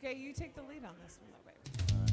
Okay, you take the lead on this one, though, baby.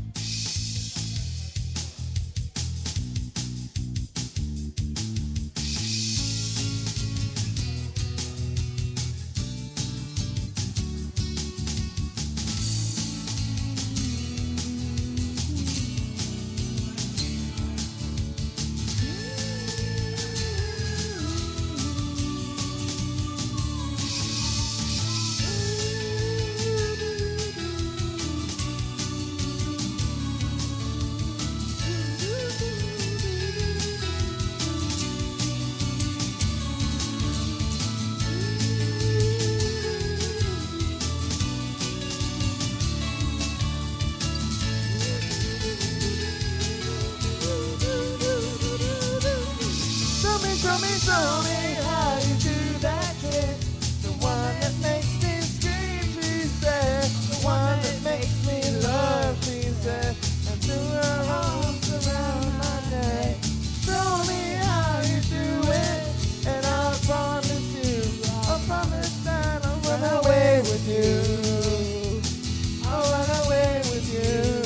Show me how you do that trick. The one that makes me scream, she said. The one that makes me love, she said. And threw her arms around my neck. Show me how you do it, and I'll promise you, I'll promise that I'll run away with you. I'll run away with you.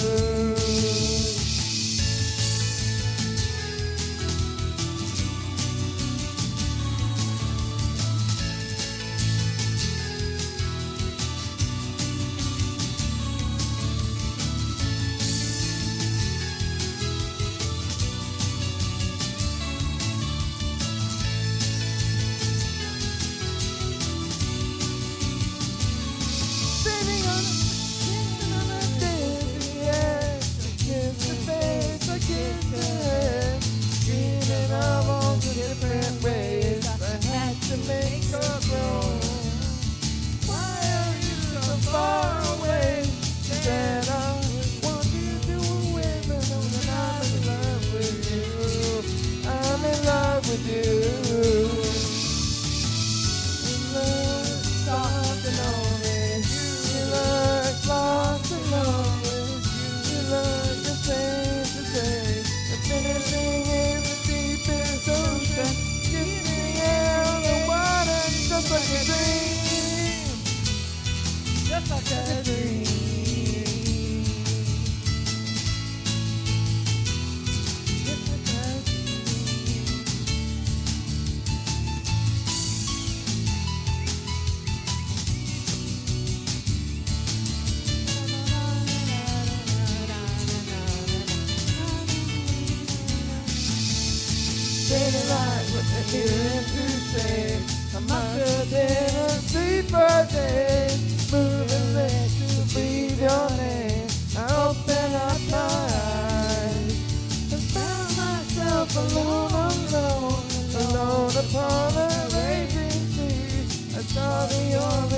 I'm after dinner, sleep for days, moving legs to breathe your name. I open up my eyes and found myself alone upon a raging sea. I saw the